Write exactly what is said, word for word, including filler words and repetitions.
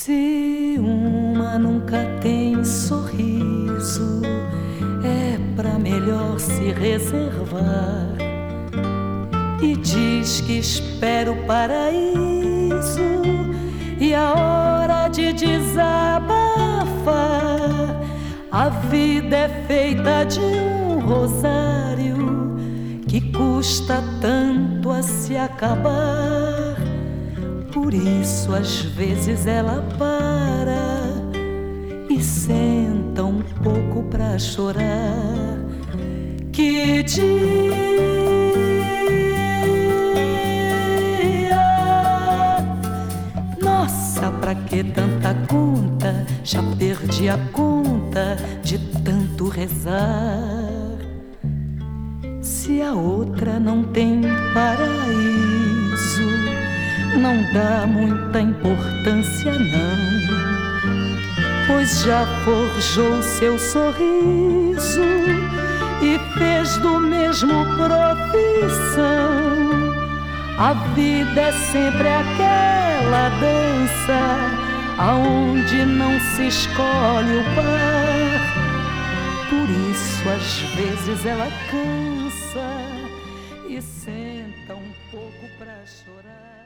Se uma nunca tem sorriso, é pra melhor se reservar. E diz que espera o paraíso e a hora de desabafar. A vida é feita de um rosário que custa tanto a se acabar. Por isso às vezes ela para e senta um pouco pra chorar. Que dia, nossa, pra que tanta conta? Já perdi a conta de tanto rezar. Se a outra não tem paraíso, não dá muita importância não, pois já forjou seu sorriso e fez do mesmo profissão. A vida é sempre aquela dança aonde não se escolhe o par. Por isso às vezes ela cansa e senta um pouco pra chorar.